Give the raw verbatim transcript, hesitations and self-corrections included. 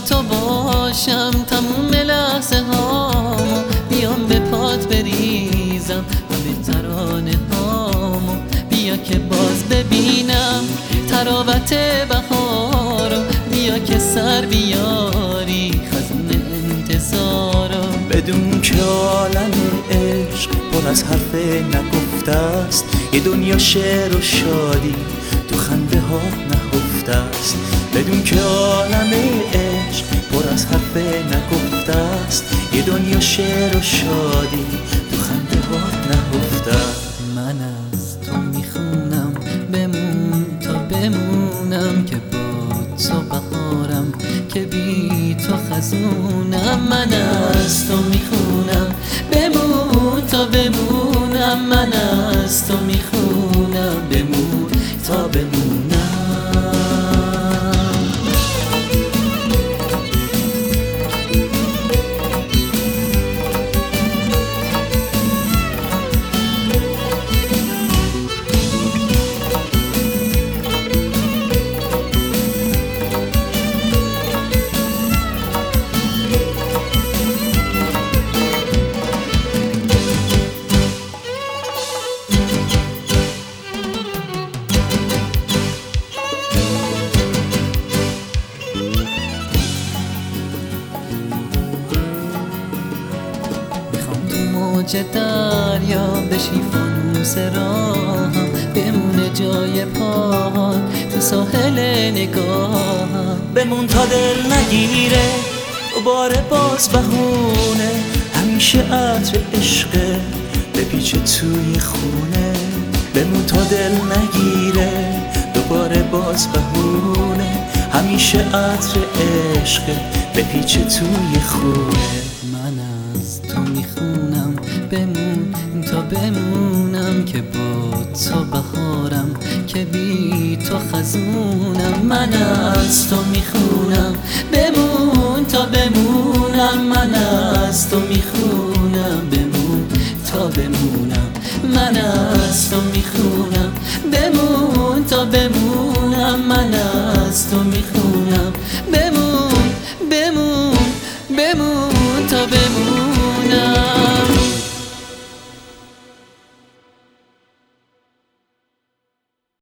تو باشم تموم لحظه هامو، بیام به پات بریزم همه ترانه هامو، بیا که باز ببینم تراوت بهارو، بیا که سر بیاری خزون انتظارو. بدون که عالم عشق پر از حرف نگفته است، یه دنیا شعر و شادی تو خنده ها نهفته است. بدون که عالم عشق پر از حرف نگفته است، یه دنیا شعر و شادی تو خنده ها نهفته است. من از تو میخونم بمون تا بمونم، که با تو بهارم که بی تو خزونم. من از تو میخونم بمون تا بمونم، من از تو میخونم بمون تا بمونم. موج دریا بشی فانوس راهم، بمونه جای پاهات تو ساحل نگاهم. بمون تا دل نگیره دوباره باز بهونه، همیشه عطر عشقه بپیچه توی خونه. بمون تا دل نگیره دوباره باز بهونه، همیشه عطر عشقه بپیچه توی خونه. من از تو میخونم بمون تا بمونم، که با تو بهارم که بی تو خزونم. من از تو میخونم بمون تا بمونم، من از تو میخونم بمون تا بمونم. من از تو میخونم بمون تا بمونم، من از تو میخونم